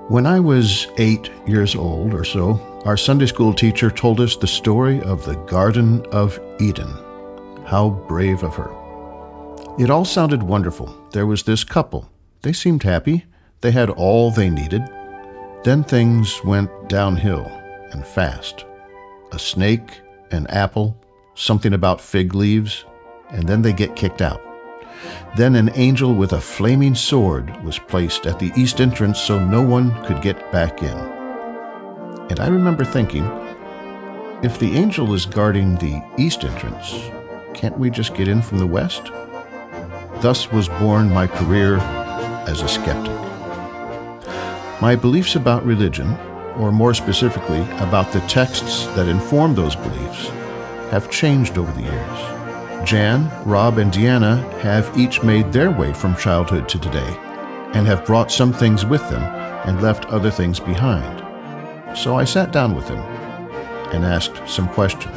When I was 8 years old or so, our Sunday school teacher told us the story of the Garden of Eden. How brave of her. It all sounded wonderful. There was this couple. They seemed happy. They had all they needed. Then things went downhill and fast. A snake, an apple, something about fig leaves, and then they get kicked out. Then an angel with a flaming sword was placed at the east entrance so no one could get back in. And I remember thinking, if the angel is guarding the east entrance, can't we just get in from the west? Thus was born my career as a skeptic. My beliefs about religion, or more specifically, about the texts that inform those beliefs, have changed over the years. Jan, Rob, and Deanna have each made their way from childhood to today and have brought some things with them and left other things behind. So I sat down with them and asked some questions.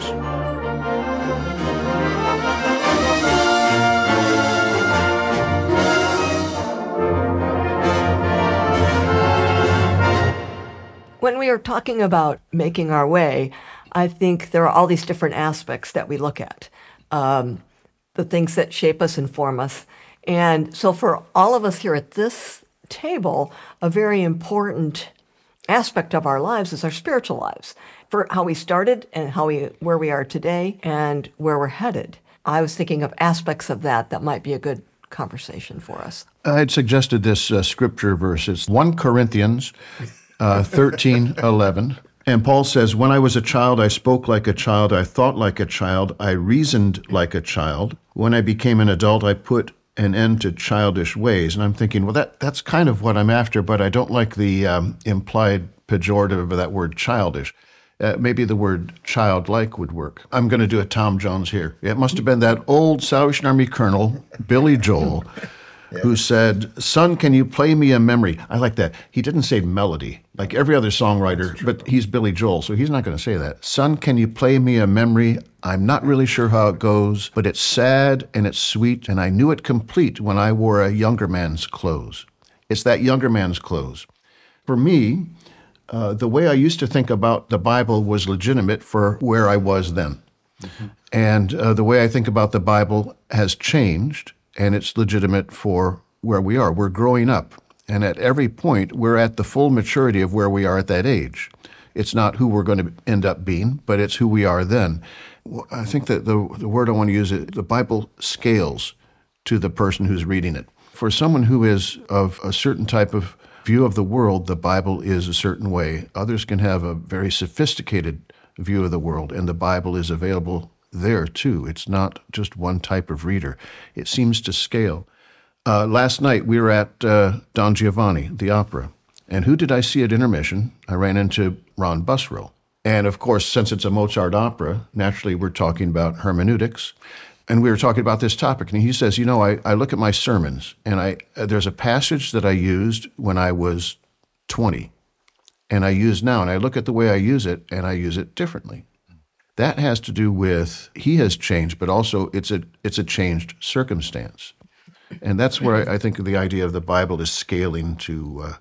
When we are talking about making our way, I think there are all these different aspects that we look at. The things that shape us, inform us. And so for all of us here at this table, a very important aspect of our lives is our spiritual lives, for how we started and where we are today and where we're headed. I was thinking of aspects of that might be a good conversation for us. I had suggested this scripture verse. It's 1 Corinthians 13:11. And Paul says, when I was a child, I spoke like a child, I thought like a child, I reasoned like a child. When I became an adult, I put an end to childish ways. And I'm thinking, well, that's kind of what I'm after, but I don't like the implied pejorative of that word childish. Maybe the word childlike would work. I'm going to do a Tom Jones here. It must have been that old Salvation Army colonel, Billy Joel, who said, son, can you play me a memory? I like that. He didn't say melody, like every other songwriter, but he's Billy Joel, so he's not going to say that. Son, can you play me a memory? I'm not really sure how it goes, but it's sad and it's sweet, and I knew it complete when I wore a younger man's clothes. It's that younger man's clothes. For me, the way I used to think about the Bible was legitimate for where I was then. Mm-hmm. And the way I think about the Bible has changed, and it's legitimate for where we are. We're growing up, and at every point, we're at the full maturity of where we are at that age. It's not who we're going to end up being, but it's who we are then. I think that the word I want to use is the Bible scales to the person who's reading it. For someone who is of a certain type of view of the world, the Bible is a certain way. Others can have a very sophisticated view of the world, and the Bible is available there too. It's not just one type of reader. It seems to scale. Last night we were at Don Giovanni, the opera. And who did I see at intermission? I ran into Ron Busrow. And of course, since it's a Mozart opera, naturally we're talking about hermeneutics. And we were talking about this topic. And he says, I look at my sermons, and there's a passage that I used when I was 20, and I use now. And I look at the way I use it, and I use it differently. That has to do with he has changed, but also it's a changed circumstance. And that's where I think the idea of the Bible is scaling to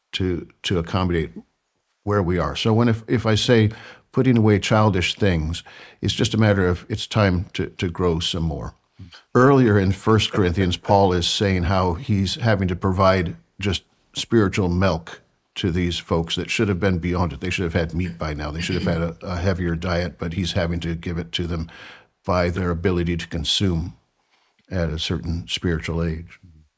accommodate where we are. So if I say putting away childish things, it's just a matter of it's time to grow some more. Earlier in 1 Corinthians, Paul is saying how he's having to provide just spiritual milk to these folks that should have been beyond it. They should have had meat by now. They should have had a heavier diet, but he's having to give it to them by their ability to consume at a certain spiritual age.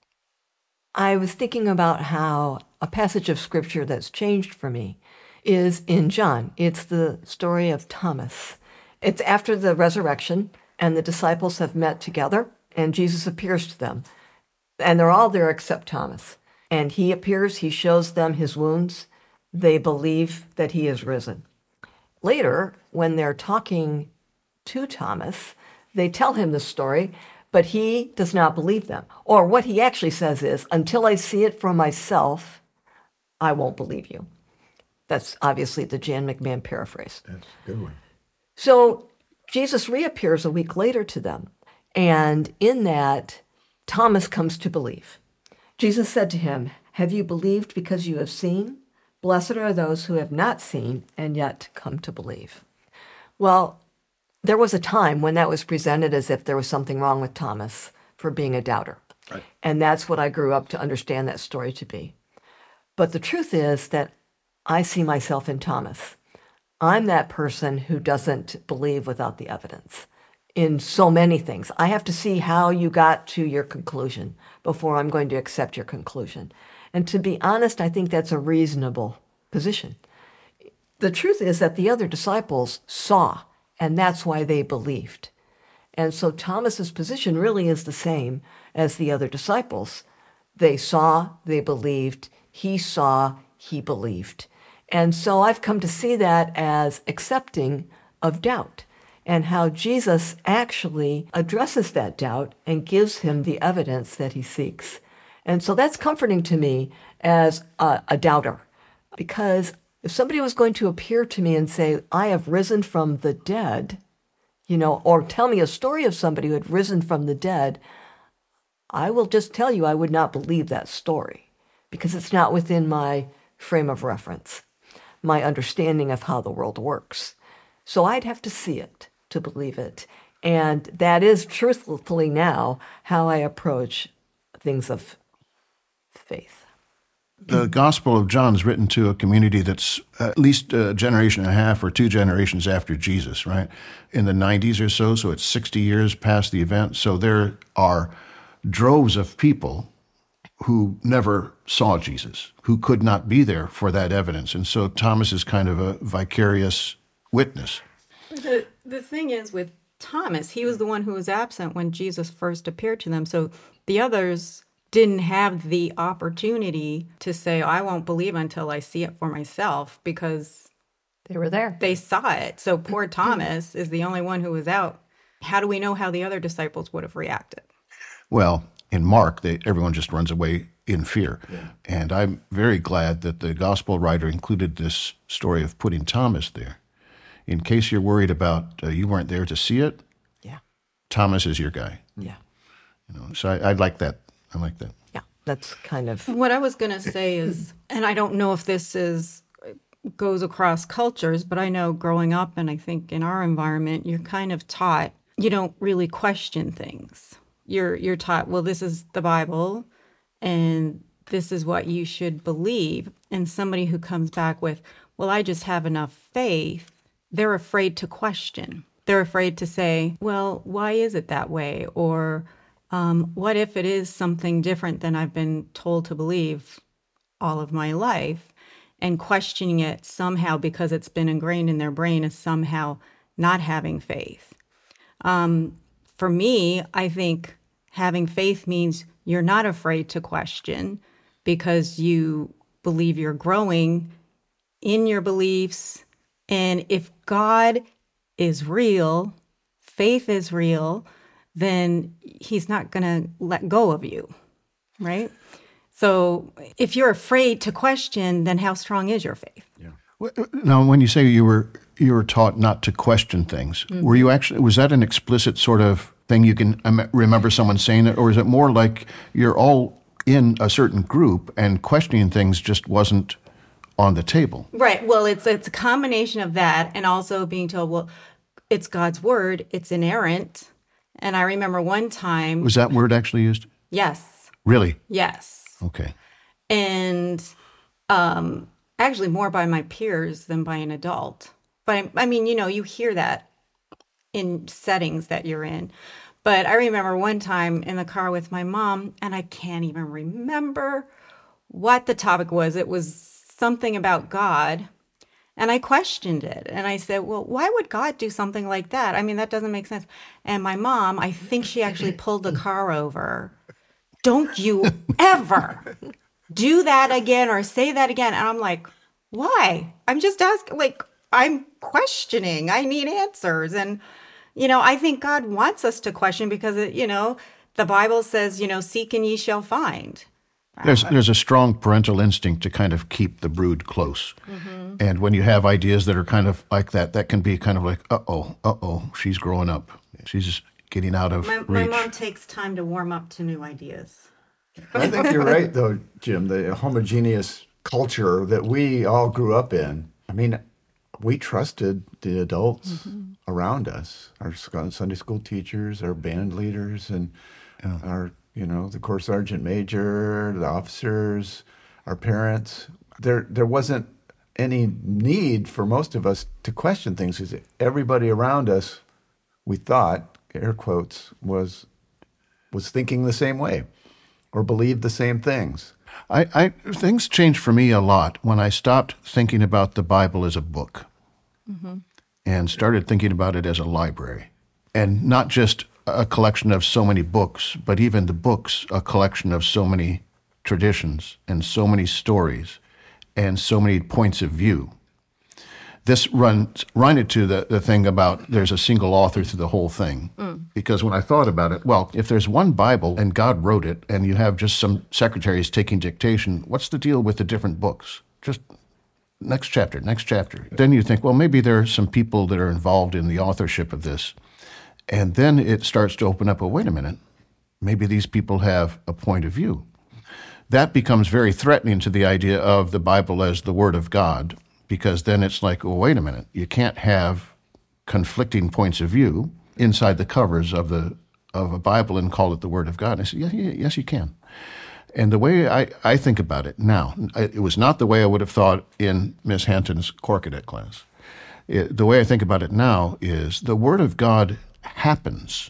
I was thinking about how a passage of Scripture that's changed for me is in John. It's the story of Thomas. It's after the resurrection, and the disciples have met together, and Jesus appears to them. And they're all there except Thomas. And he appears, he shows them his wounds. They believe that he is risen. Later, when they're talking to Thomas, they tell him the story, but he does not believe them. Or what he actually says is, until I see it for myself, I won't believe you. That's obviously the Jan McMahon paraphrase. That's a good one. So Jesus reappears a week later to them. And in that, Thomas comes to believe. Jesus said to him, "Have you believed because you have seen? Blessed are those who have not seen and yet come to believe. Well, there was a time when that was presented as if there was something wrong with Thomas for being a doubter. Right. And that's what I grew up to understand that story to be. But the truth is that I see myself in Thomas. I'm that person who doesn't believe without the evidence in so many things. I have to see how you got to your conclusion before I'm going to accept your conclusion. And to be honest, I think that's a reasonable position. The truth is that the other disciples saw, and that's why they believed. And so Thomas's position really is the same as the other disciples. They saw, they believed. He saw, he believed. And so I've come to see that as accepting of doubt and how Jesus actually addresses that doubt and gives him the evidence that he seeks. And so that's comforting to me as a doubter, because if somebody was going to appear to me and say, I have risen from the dead, or tell me a story of somebody who had risen from the dead, I will just tell you I would not believe that story because it's not within my frame of reference, my understanding of how the world works. So I'd have to see it to believe it. And that is truthfully now how I approach things of faith. The Gospel of John is written to a community that's at least a generation and a half or 2 generations after Jesus, right? In the 90s or so it's 60 years past the event. So there are droves of people who never saw Jesus, who could not be there for that evidence. And so Thomas is kind of a vicarious witness. The thing is with Thomas, he was the one who was absent when Jesus first appeared to them. So the others didn't have the opportunity to say, I won't believe until I see it for myself, because they were there. They saw it. So poor Thomas is the only one who was out. How do we know how the other disciples would have reacted? Well, in Mark, everyone just runs away in fear. Yeah. And I'm very glad that the gospel writer included this story of putting Thomas there. In case you're worried about you weren't there to see it, yeah, Thomas is your guy. Yeah. So I like that. I like that. Yeah, that's kind of... What I was going to say is, and I don't know if this goes across cultures, but I know growing up, and I think in our environment, you're kind of taught you don't really question things. You're taught, well, this is the Bible, and this is what you should believe. And somebody who comes back with, well, I just have enough faith, they're afraid to question. They're afraid to say, well, why is it that way? Or what if it is something different than I've been told to believe all of my life? And questioning it somehow because it's been ingrained in their brain is somehow not having faith. For me, I think having faith means you're not afraid to question because you believe you're growing in your beliefs. And if God is real, faith is real, then he's not going to let go of you, right? So if you're afraid to question, then how strong is your faith? Yeah. Now, when you say you were taught not to question things, mm-hmm. Were you actually, was that an explicit sort of thing you can remember someone saying that, or is it more like you're all in a certain group and questioning things just wasn't on the table? Right. Well, it's a combination of that and also being told, well, it's God's word, it's inerrant. And I remember one time... Was that word actually used? Yes. Really? Yes. Okay. And actually more by my peers than by an adult. But I mean, you hear that in settings that you're in. But I remember one time in the car with my mom, and I can't even remember what the topic was. It was something about God. And I questioned it. And I said, well, why would God do something like that? I mean, that doesn't make sense. And my mom, I think she actually pulled the car over. Don't you ever do that again or say that again. And I'm like, why? I'm just asking, I'm questioning. I need answers. And, I think God wants us to question because, the Bible says, seek and ye shall find. There's a strong parental instinct to kind of keep the brood close. Mm-hmm. And when you have ideas that are kind of like that, that can be kind of like, uh-oh, she's growing up. She's getting out of reach. My mom takes time to warm up to new ideas. I think you're right, though, Jim. The homogeneous culture that we all grew up in, I mean, we trusted the adults around us, our Sunday school teachers, our band leaders, and our, the Corps Sergeant Major, the officers, our parents. There wasn't any need for most of us to question things because everybody around us, we thought, air quotes, was thinking the same way or believed the same things. Things changed for me a lot when I stopped thinking about the Bible as a book and started thinking about it as a library. And not just a collection of so many books, but even the books, a collection of so many traditions and so many stories and so many points of view. This runs right into the thing about there's a single author through the whole thing. Because when I thought about it, well, if there's one Bible and God wrote it and you have just some secretaries taking dictation, what's the deal with the different books? Just next chapter, next chapter. Then you think, well, maybe there are some people that are involved in the authorship of this. And then it starts to open up, well, wait a minute, maybe these people have a point of view. That becomes very threatening to the idea of the Bible as the Word of God, because then it's like, well, wait a minute, you can't have conflicting points of view inside the covers of a Bible and call it the Word of God. And I said, yes, you can. And the way I think about it now, it was not the way I would have thought in Miss Hanton's Core Cadet class. The way I think about it now is the Word of God happens,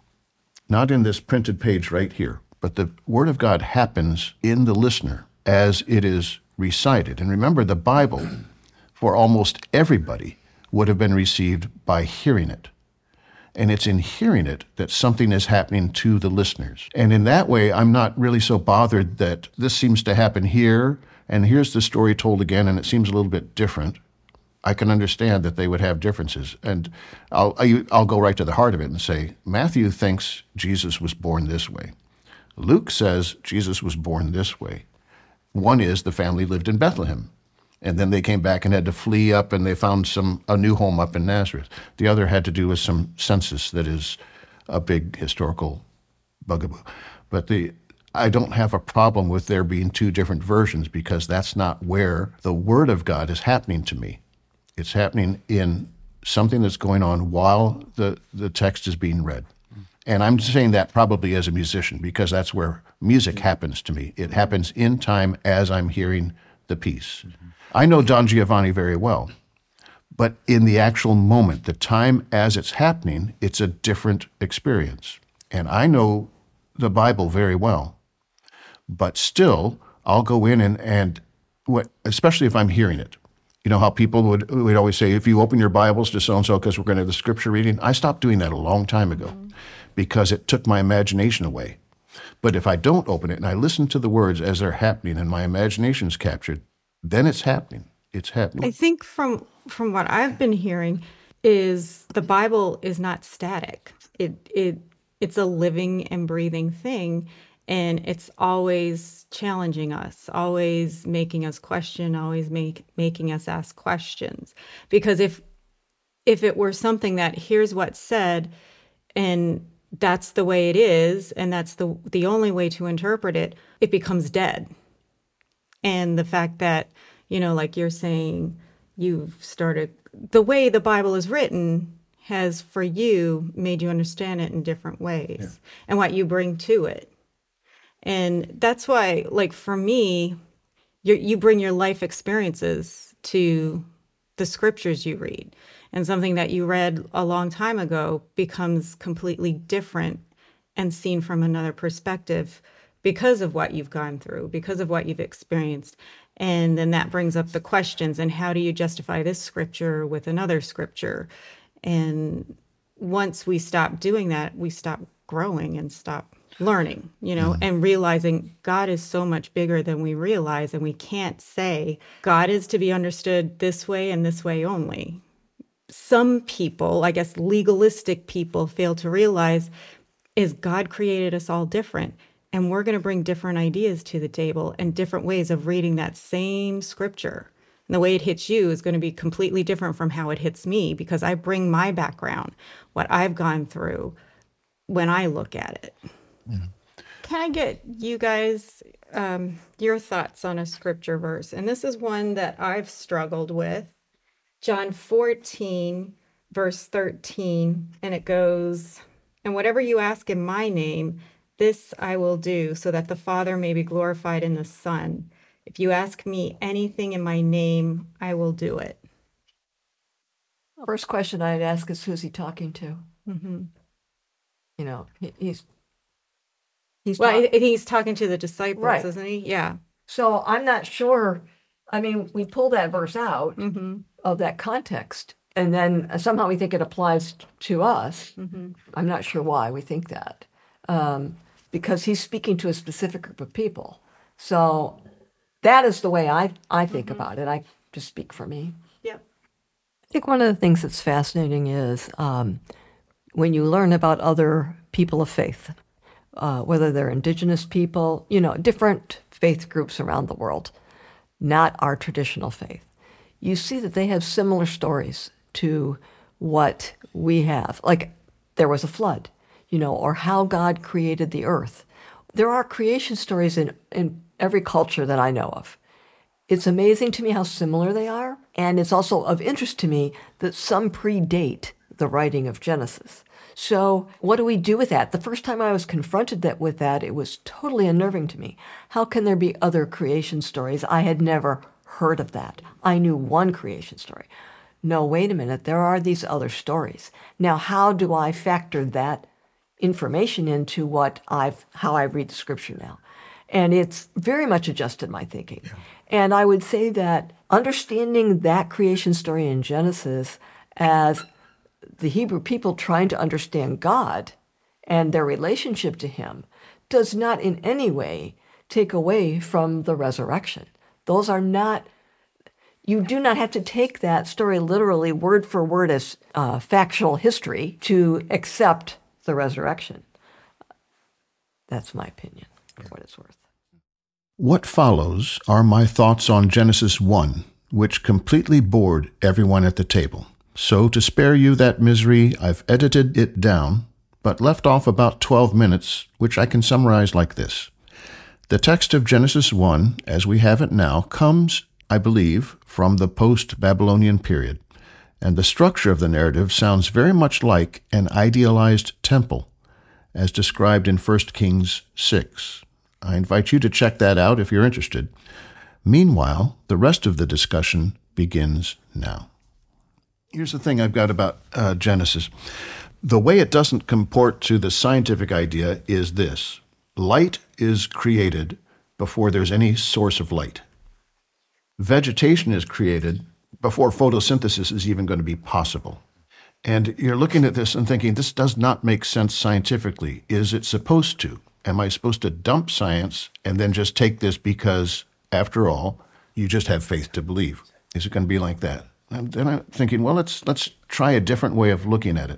not in this printed page right here, but the Word of God happens in the listener as it is recited. And remember, the Bible, for almost everybody, would have been received by hearing it. And it's in hearing it that something is happening to the listeners. And in that way, I'm not really so bothered that this seems to happen here, and here's the story told again, and it seems a little bit different. I can understand that they would have differences. And I'll go right to the heart of it and say, Matthew thinks Jesus was born this way. Luke says Jesus was born this way. One is the family lived in Bethlehem, and then they came back and had to flee up, and they found a new home up in Nazareth. The other had to do with some census that is a big historical bugaboo. But I don't have a problem with there being two different versions, because that's not where the Word of God is happening to me. It's happening in something that's going on while the text is being read. And I'm saying that probably as a musician, because that's where music happens to me. It happens in time as I'm hearing the piece. I know Don Giovanni very well, but in the actual moment, the time as it's happening, it's a different experience. And I know the Bible very well, but still, I'll go in and especially if I'm hearing it. You know how people would always say, if you open your Bibles to so-and-so because we're going to have the scripture reading? I stopped doing that a long time ago because it took my imagination away. But if I don't open it and I listen to the words as they're happening and my imagination's captured, then it's happening. It's happening. I think from what I've been hearing is the Bible is not static. It's a living and breathing thing. And it's always challenging us, always making us question, always making us ask questions. Because if it were something that here's what's said, and that's the way it is, and that's the only way to interpret it, it becomes dead. And the fact that, like you're saying, you've started, the way the Bible is written has, for you, made you understand it in different ways, and what you bring to it. And that's why, like, for me, you bring your life experiences to the scriptures you read. And something that you read a long time ago becomes completely different and seen from another perspective because of what you've gone through, because of what you've experienced. And then that brings up the questions, and how do you justify this scripture with another scripture? And once we stop doing that, we stop growing and stop learning, and realizing God is so much bigger than we realize. And we can't say God is to be understood this way and this way only. Some people, I guess legalistic people, fail to realize is God created us all different. And we're going to bring different ideas to the table and different ways of reading that same scripture. And the way it hits you is going to be completely different from how it hits me, because I bring my background, what I've gone through when I look at it. Yeah. Can I get you guys, your thoughts on a scripture verse. And this is one that I've struggled with. John 14, verse 13. And it goes, "And whatever you ask in my name, this I will do, so that the Father may be glorified in the Son. If you ask me anything in my name, I will do it." First question I'd ask is, who's he talking to? Mm-hmm. You know, he's Well, I think he's talking to the disciples, Right. isn't he? Yeah. So I'm not sure. I mean, we pull that verse out Mm-hmm. of that context, and then somehow we think it applies to us. Mm-hmm. I'm not sure why we think that, because he's speaking to a specific group of people. So that is the way I think about it. I just speak for me. Yep. I think one of the things that's fascinating is when you learn about other people of faith, whether they're indigenous people, you know, different faith groups around the world, not our traditional faith, you see that they have similar stories to what we have. Like there was a flood, you know, or how God created the earth. There are creation stories in every culture that I know of. It's amazing to me how similar they are, and it's also of interest to me that some predate the writing of Genesis. So what do we do with that? The first time I was confronted with that, it was totally unnerving to me. How can there be other creation stories? I had never heard of that. I knew one creation story. No, wait a minute, there are these other stories. Now, how do I factor that information into how I read the scripture now? And it's very much adjusted my thinking. Yeah. And I would say that understanding that creation story in Genesis as the Hebrew people trying to understand God and their relationship to him does not in any way take away from the resurrection. Those are not, you do not have to take that story literally word for word as factual history to accept the resurrection. That's my opinion, for what it's worth. What follows are my thoughts on Genesis 1, which completely bored everyone at the table. So to spare you that misery, I've edited it down, but left off about 12 minutes, which I can summarize like this. The text of Genesis 1, as we have it now, comes, I believe, from the post-Babylonian period, and the structure of the narrative sounds very much like an idealized temple, as described in 1 Kings 6. I invite you to check that out if you're interested. Meanwhile, the rest of the discussion begins now. Here's the thing I've got about Genesis. The way it doesn't comport to the scientific idea is this. Light is created before there's any source of light. Vegetation is created before photosynthesis is even going to be possible. And you're looking at this and thinking, this does not make sense scientifically. Is it supposed to? Am I supposed to dump science and then just take this because, after all, you just have faith to believe? Is it going to be like that? And then I'm thinking, well, let's try a different way of looking at it.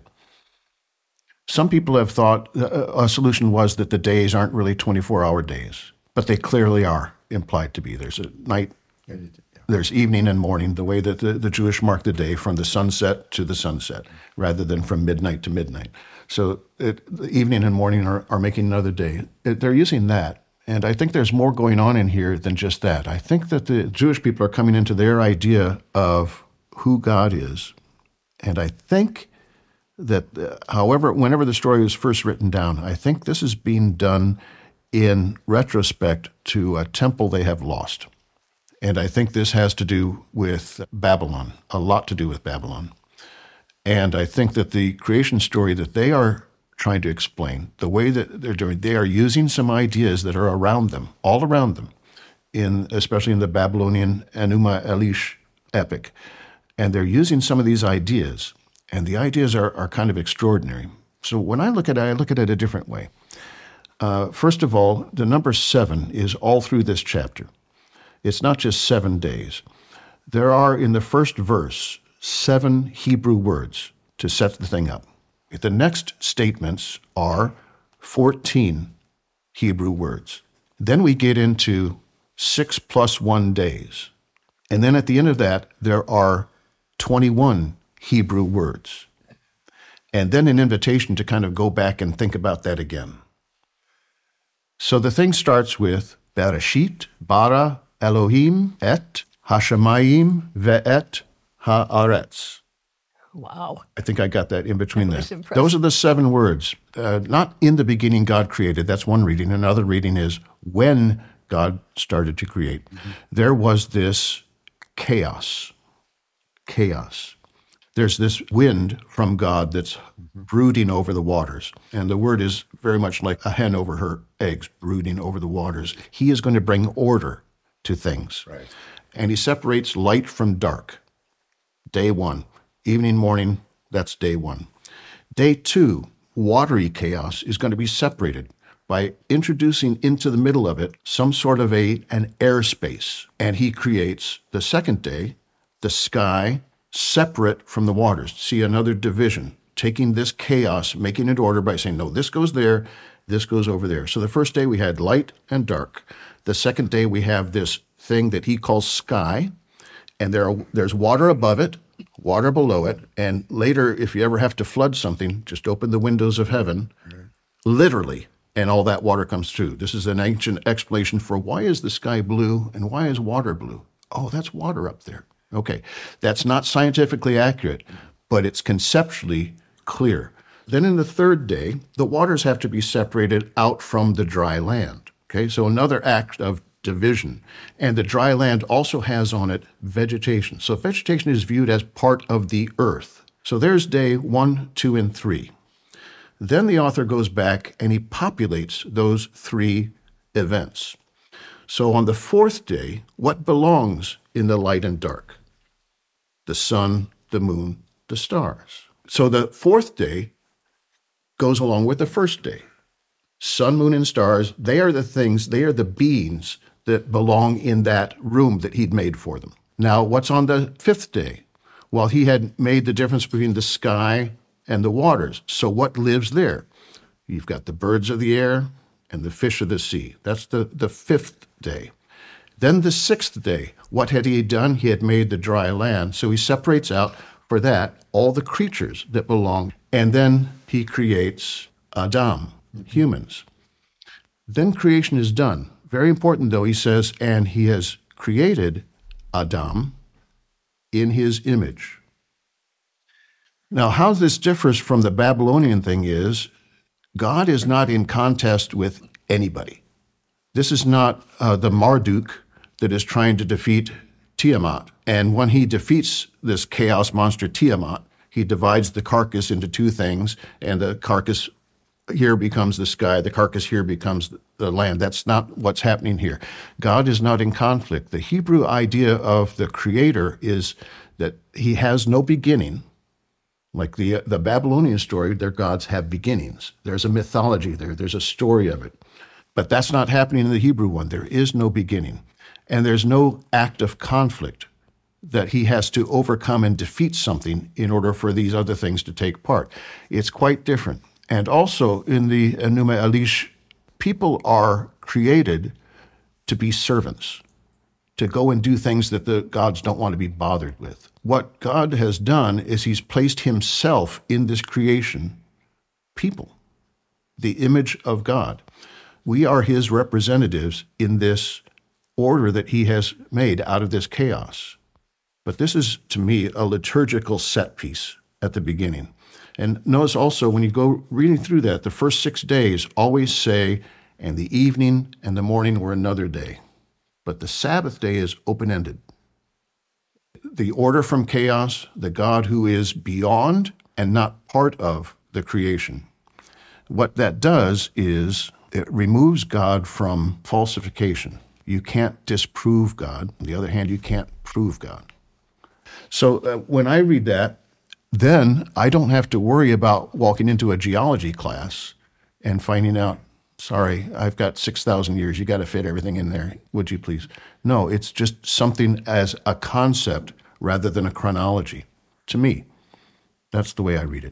Some people have thought a solution was that the days aren't really 24-hour days, but they clearly are implied to be. There's a night, there's evening and morning, the way that the Jewish mark the day from the sunset to the sunset, rather than from midnight to midnight. So the evening and morning are making another day. They're using that. And I think there's more going on in here than just that. I think that the Jewish people are coming into their idea of who God is. And I think that, whenever the story was first written down, I think this is being done in retrospect to a temple they have lost. And I think this has to do with Babylon, a lot to do with Babylon. And I think that the creation story that they are trying to explain, the way that they're doing, they are using some ideas that are around them, all around them, especially in the Babylonian Enuma Elish epic. And they're using some of these ideas, and the ideas are kind of extraordinary. So when I look at it a different way. First of all, the number 7 is all through this chapter. It's not just 7 days. There are, in the first verse, 7 Hebrew words to set the thing up. The next statements are 14 Hebrew words. Then we get into 6 plus 1 days. And then at the end of that, there are 21 Hebrew words. And then an invitation to kind of go back and think about that again. So the thing starts with Bereshit, bara Elohim et hashamayim ve'et haaretz. Wow. I think I got that in between That was there. impressive. Those are the 7 words. Not in the beginning God created. That's one reading. Another reading is when God started to create. There was this chaos. Chaos. There's this wind from God that's brooding over the waters. And the word is very much like a hen over her eggs, brooding over the waters. He is going to bring order to things. Right. And he separates light from dark. Day 1. Evening, morning, that's day 1. Day 2, watery chaos is going to be separated by introducing into the middle of it some sort of an airspace. And he creates the second day, the sky separate from the waters. See, another division, taking this chaos, making it order by saying, no, this goes there, this goes over there. So the first day we had light and dark. The second day we have this thing that he calls sky, and there's water above it, water below it, and later, if you ever have to flood something, just open the windows of heaven, literally, and all that water comes through. This is an ancient explanation for why is the sky blue and why is water blue? Oh, that's water up there. Okay, that's not scientifically accurate, but it's conceptually clear. Then in the third day, the waters have to be separated out from the dry land. Okay, so another act of division. And the dry land also has on it vegetation. So vegetation is viewed as part of the earth. So there's day 1, 2, and 3. Then the author goes back and he populates those 3 events. So on the 4th day, what belongs in the light and dark? The sun, the moon, the stars. So the 4th day goes along with the first day. Sun, moon, and stars, they are the things, they are the beings that belong in that room that he'd made for them. Now, what's on the 5th day? Well, he had made the difference between the sky and the waters. So what lives there? You've got the birds of the air and the fish of the sea. That's the 5th day. Then the 6th day, what had he done? He had made the dry land. So he separates out for that all the creatures that belong. And then he creates Adam, humans. Then creation is done. Very important, though, he says, and he has created Adam in his image. Now, how this differs from the Babylonian thing is, God is not in contest with anybody. This is not the Marduk that is trying to defeat Tiamat. And when he defeats this chaos monster Tiamat, he divides the carcass into 2 things, and the carcass here becomes the sky, the carcass here becomes the land. That's not what's happening here. God is not in conflict. The Hebrew idea of the Creator is that he has no beginning. Like the Babylonian story, their gods have beginnings. There's a mythology there. There's a story of it. But that's not happening in the Hebrew one. There is no beginning. And there's no act of conflict that he has to overcome and defeat something in order for these other things to take part. It's quite different. And also in the Enuma Elish, people are created to be servants, to go and do things that the gods don't want to be bothered with. What God has done is he's placed himself in this creation, people, the image of God. We are his representatives in this order that he has made out of this chaos. But this is, to me, a liturgical set piece at the beginning. And notice also, when you go reading through that, the first 6 days always say, and the evening and the morning were another day. But the Sabbath day is open-ended. The order from chaos, the God who is beyond and not part of the creation. What that does is it removes God from falsification. You can't disprove God. On the other hand, you can't prove God. So when I read that, then I don't have to worry about walking into a geology class and finding out, sorry, I've got 6,000 years. You got to fit everything in there. Would you please? No, it's just something as a concept rather than a chronology. To me, that's the way I read it.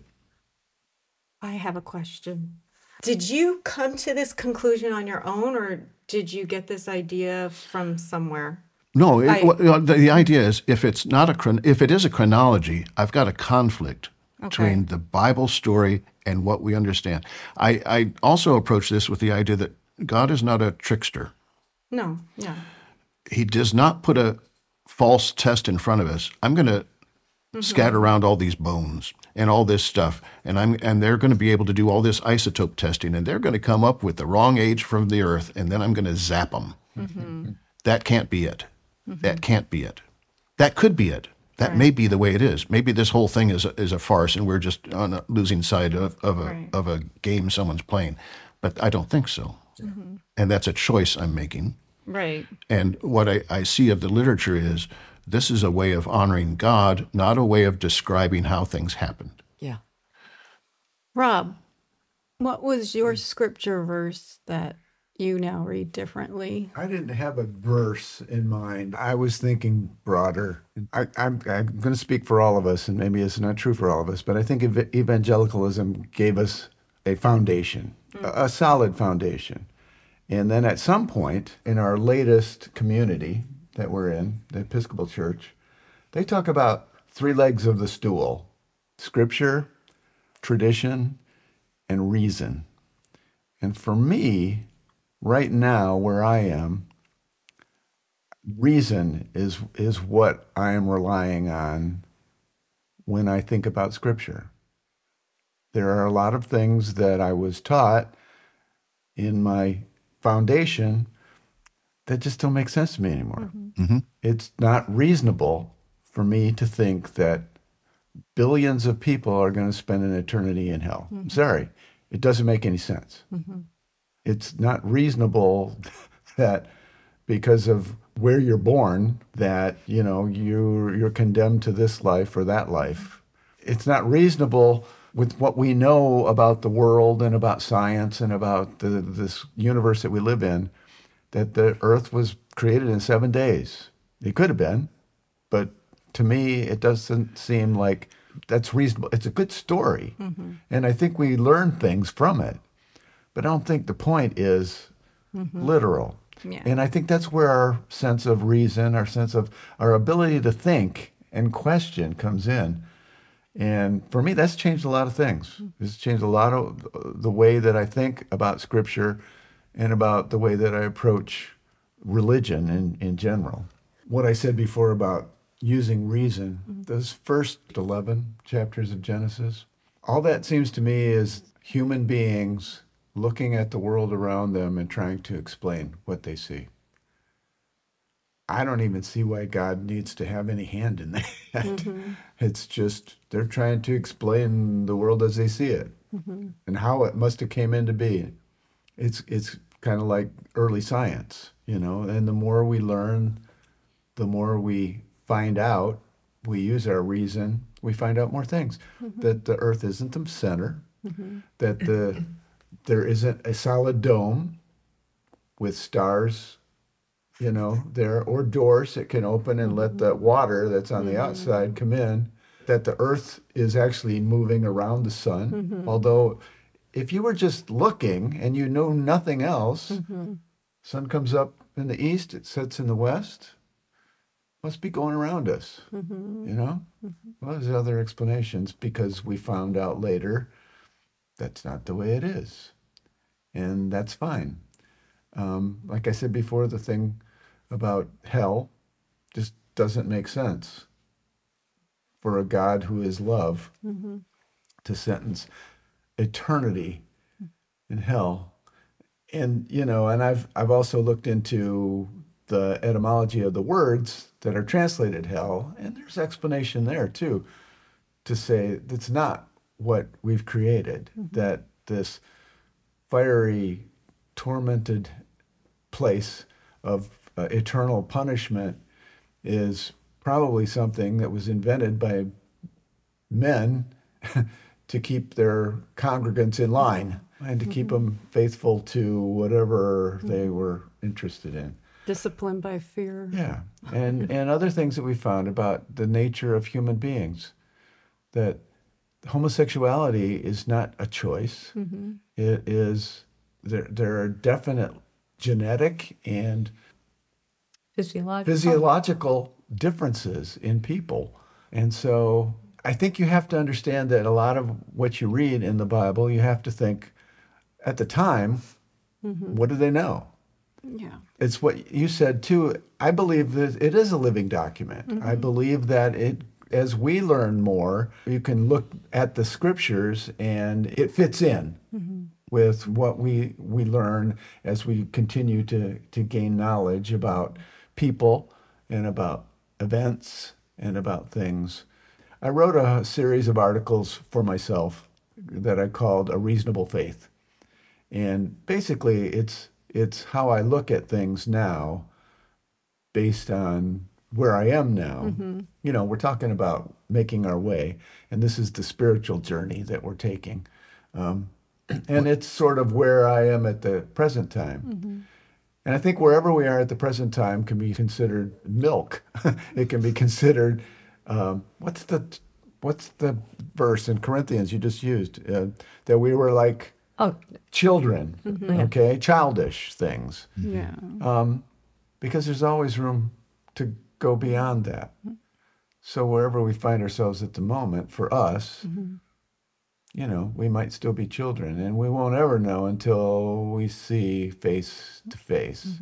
I have a question. Did you come to this conclusion on your own, or did you get this idea from somewhere? No, the idea is if it is a chronology, I've got a conflict between the Bible story and what we understand. I also approach this with the idea that God is not a trickster. No, yeah. He does not put a false test in front of us. I'm going to scatter around all these bones and all this stuff, and they're going to be able to do all this isotope testing, and they're going to come up with the wrong age from the Earth, and then I'm going to zap them. That can't be it. That can't be it. That could be it. That may be the way it is. Maybe this whole thing is a farce, and we're just on a losing side of a game someone's playing. But I don't think so. And that's a choice I'm making. Right. And what I see of the literature is this is a way of honoring God, not a way of describing how things happened. Yeah. Rob, what was your scripture verse that you now read differently? I didn't have a verse in mind. I was thinking broader. I'm going to speak for all of us, and maybe it's not true for all of us, but I think evangelicalism gave us a foundation, a solid foundation. And then at some point in our latest community that we're in, the Episcopal Church, they talk about 3 legs of the stool: Scripture, tradition, and reason. And for me, right now, where I am, reason is what I am relying on when I think about Scripture. There are a lot of things that I was taught in my foundation that just don't make sense to me anymore. It's not reasonable for me to think that billions of people are going to spend an eternity in hell. I'm sorry. It doesn't make any sense. It's not reasonable that because of where you're born, that, you know, you're condemned to this life or that life. It's not reasonable with what we know about the world and about science and about this universe that we live in, that the earth was created in 7 days. It could have been, but to me, it doesn't seem like that's reasonable. It's a good story, and I think we learn things from it, but I don't think the point is literal. Yeah. And I think that's where our sense of reason, our sense of our ability to think and question comes in. And for me, that's changed a lot of things. It's changed a lot of the way that I think about Scripture and about the way that I approach religion in general. What I said before about using reason, those first 11 chapters of Genesis, all that seems to me is human beings looking at the world around them and trying to explain what they see. I don't even see why God needs to have any hand in that. It's just they're trying to explain the world as they see it and how it must have came into being. It's kind of like early science, you know, and the more we learn, the more we find out, we use our reason, we find out more things. That the earth isn't the center, that there isn't a solid dome with stars, you know, there, or doors that can open and let the water that's on the outside come in, that the earth is actually moving around the sun. Although if you were just looking and you know nothing else, sun comes up in the east, it sets in the west, must be going around us, you know? Well, there's other explanations because we found out later that's not the way it is. And that's fine. Like I said before, the thing about hell just doesn't make sense for a God who is love to sentence eternity in hell. And, you know, and I've also looked into the etymology of the words that are translated hell, and there's explanation there too, to say that's not what we've created, that this fiery, tormented place of eternal punishment is probably something that was invented by men to keep their congregants in line and to keep them faithful to whatever they were interested in. Disciplined by fear. Yeah, and other things that we found about the nature of human beings, that homosexuality is not a choice. It is, there are definite genetic and physiological differences in people. And so I think you have to understand that a lot of what you read in the Bible, you have to think, at the time, what do they know? Yeah. it's what you said too. I believe that it is a living document. I believe that as we learn more, you can look at the scriptures and it fits in with what we learn as we continue to gain knowledge about people and about events and about things. I wrote a series of articles for myself that I called A Reasonable Faith. And basically it's how I look at things now based on where I am now. You know, we're talking about making our way, and this is the spiritual journey that we're taking. And it's sort of where I am at the present time. And I think wherever we are at the present time can be considered milk. It can be considered, what's the verse in Corinthians you just used? That we were like children, okay? Childish things. Yeah. Because there's always room to go beyond that. So wherever we find ourselves at the moment, for us, you know, we might still be children, and we won't ever know until we see face to face,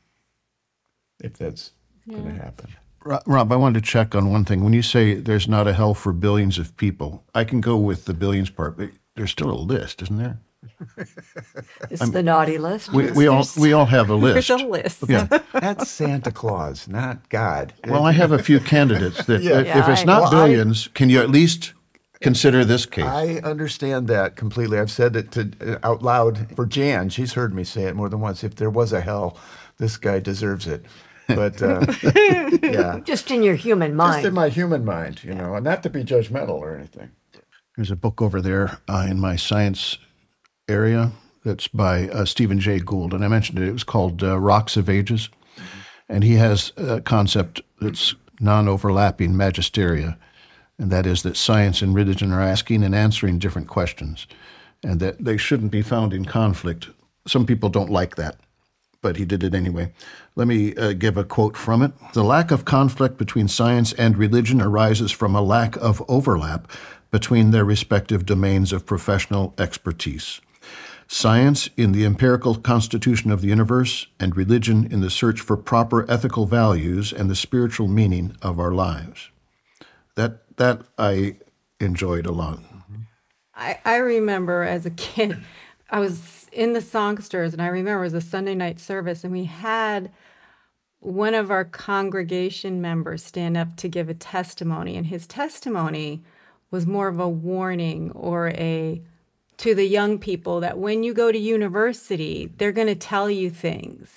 if that's going to happen. Rob, I wanted to check on one thing. When you say there's not a hell for billions of people, I can go with the billions part, but there's still a list, isn't there? It's the naughty list. We all have a list. There's a list. Yeah. That's Santa Claus, not God. Well, I have a few candidates that if it's I not know. billions, can you at least consider this case? I understand that completely. I've said it out loud for Jan. She's heard me say it more than once. If there was a hell, this guy deserves it. But yeah, Just in your human mind. just in my human mind, you know, and not to be judgmental or anything. There's a book over there in my science area that's by Stephen Jay Gould, and I mentioned it. It was called Rocks of Ages, and he has a concept that's non-overlapping magisteria, and that is that science and religion are asking and answering different questions, and that they shouldn't be found in conflict. Some people don't like that, but he did it anyway. Let me give a quote from it. "The lack of conflict between science and religion arises from a lack of overlap between their respective domains of professional expertise. Science in the empirical constitution of the universe, and religion in the search for proper ethical values and the spiritual meaning of our lives." That I enjoyed a lot. I remember as a kid, I was in the Songsters, and I remember it was a Sunday night service, and we had one of our congregation members stand up to give a testimony, and his testimony was more of a warning or to the young people that when you go to university, they're going to tell you things,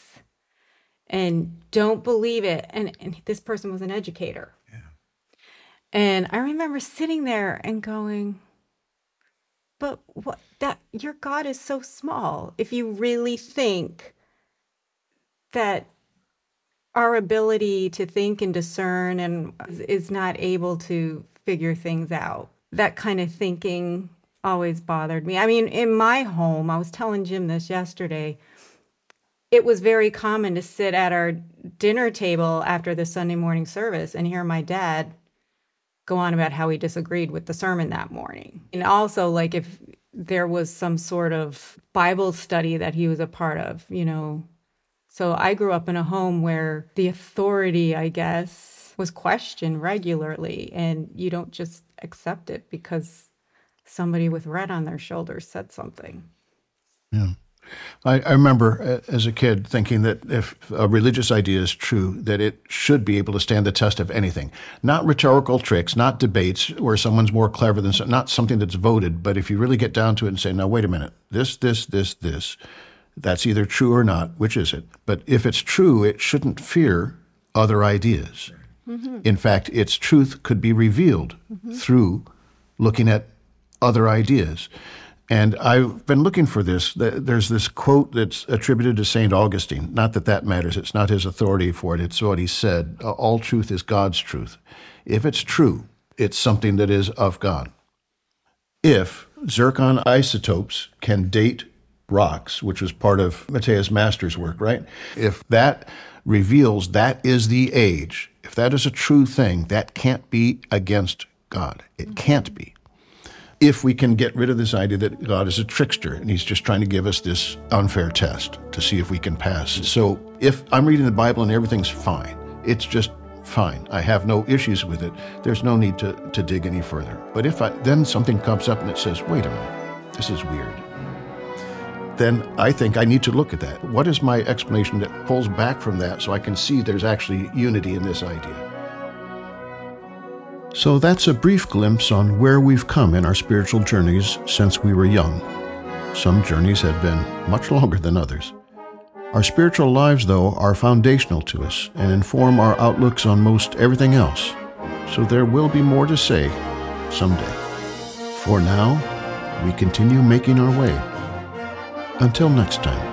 and don't believe it. And this person was an educator. And I remember sitting there and going, but your God is so small. If you really think that our ability to think and discern and is not able to figure things out, that kind of thinking always bothered me. I mean, in my home, I was telling Jim this yesterday, it was very common to sit at our dinner table after the Sunday morning service and hear my dad go on about how he disagreed with the sermon that morning. And also, like, if there was some sort of Bible study that he was a part of, you know. So I grew up in a home where the authority, I guess, was questioned regularly, and you don't just accept it because somebody with red on their shoulders said something. Yeah. I remember as a kid thinking that if a religious idea is true, that it should be able to stand the test of anything. Not rhetorical tricks, not debates where someone's more clever than not something that's voted, but if you really get down to it and say, now, wait a minute, this, that's either true or not, which is it? But if it's true, it shouldn't fear other ideas. In fact, its truth could be revealed through looking at other ideas. And I've been looking for this. There's this quote that's attributed to St. Augustine. Not that that matters. It's not his authority for it. It's what he said. All truth is God's truth. If it's true, it's something that is of God. If zircon isotopes can date rocks, which was part of Matthias Master's work, right? If that reveals that is the age, if that is a true thing, that can't be against God. It can't be. if we can get rid of this idea that God is a trickster and he's just trying to give us this unfair test to see if we can pass. So if I'm reading the Bible and everything's fine, it's just fine, I have no issues with it, there's no need to dig any further. But if then something comes up and it says, wait a minute, this is weird, then I think I need to look at that. What is my explanation that pulls back from that so I can see there's actually unity in this idea? So that's a brief glimpse on where we've come in our spiritual journeys since we were young. Some journeys have been much longer than others. Our spiritual lives, though, are foundational to us and inform our outlooks on most everything else. So there will be more to say someday. For now, we continue making our way. Until next time.